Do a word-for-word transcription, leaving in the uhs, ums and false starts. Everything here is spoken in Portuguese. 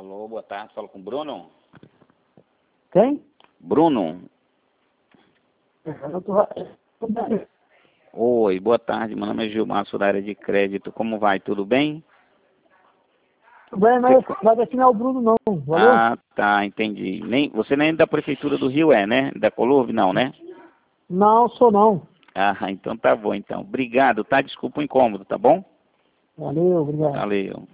Alô, boa tarde, falo com o Bruno. Quem? Bruno. Eu tô... Oi, boa tarde, meu nome é Gilmar, sou da área de crédito. Como vai? Tudo bem? Bem, mas, mas aqui não é o Bruno não, valeu? Ah, tá, entendi. Nem, você nem é da Prefeitura do Rio é, né? Da Colurv, não, né? Não, sou não. Ah, então tá bom, então. Obrigado, tá? Desculpa o incômodo, tá bom? Valeu, obrigado. Valeu.